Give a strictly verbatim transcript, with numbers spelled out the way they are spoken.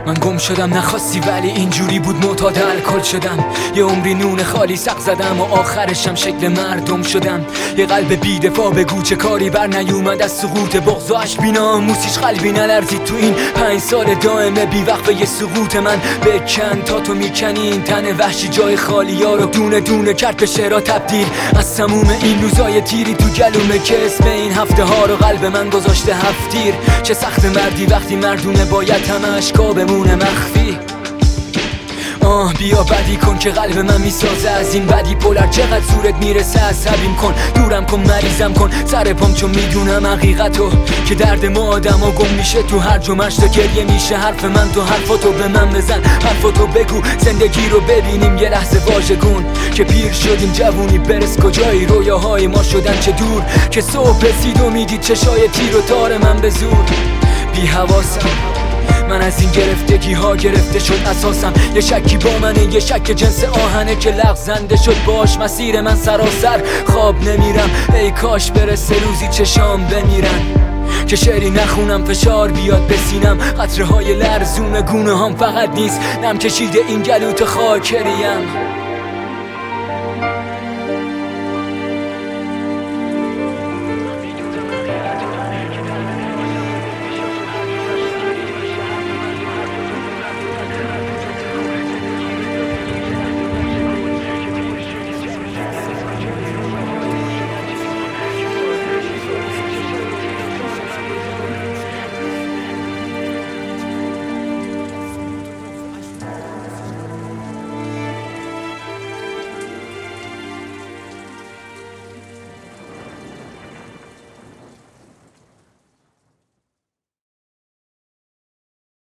من گم شدم نخواستی ولی اینجوری بود، معتاد الکل شدم. یه عمری نون خالی سق زدم و آخرشم شکل مردم شدم. یه قلب بی‌دفاع بگو چه کاری بر نیومد از سقوط بغض و عشق بی‌ناموسیش قلبی نلرزید تو این پنج سال دائمه بی‌وقفه یه سقوط من. بکن تا تو میکنی این تن وحشی جای خالی ها رو دونه دونه کرد به شعرها تبدیل. از تموم این روزای تیری تو گلومه که اسم این هفته ها رو قلب من گذاشته هفتیر. چه سخت مردی وقتی مردونه باید همه اشکا بمونه مخفی. آه بیا بدی کن که قلب من میسازه از این بدی. پولر چقدر زورت میرسه عصبیم کن، دورم کن مریضم کن سر پام چون میدونم حقیقتو که درد ما آدم ها گم میشه تو هر جمعش تا گریه میشه حرف من. تو حرفاتو به من بزن، حرفاتو بگو، زندگی رو ببینیم یه لحظه واژگون. که پیر شدیم جوونی برس کجایی، رویاهای ما شدن چه دور که صبح رسید و میدید چشای تیر و تار من به زور. بی حواسم من از این گرفتگی ها گرفته شد اساسم. یه شکی با منه، یه شک جنس آهنه که لغزنده شد باش مسیر من سراسر. خواب نمیرم ای کاش برسه روزی چشام بمیرن که شعری نخونم فشار بیاد به سینم. قطره های لرزون گونه هم فقط نیست نم کشیده این گلوت خاکریم.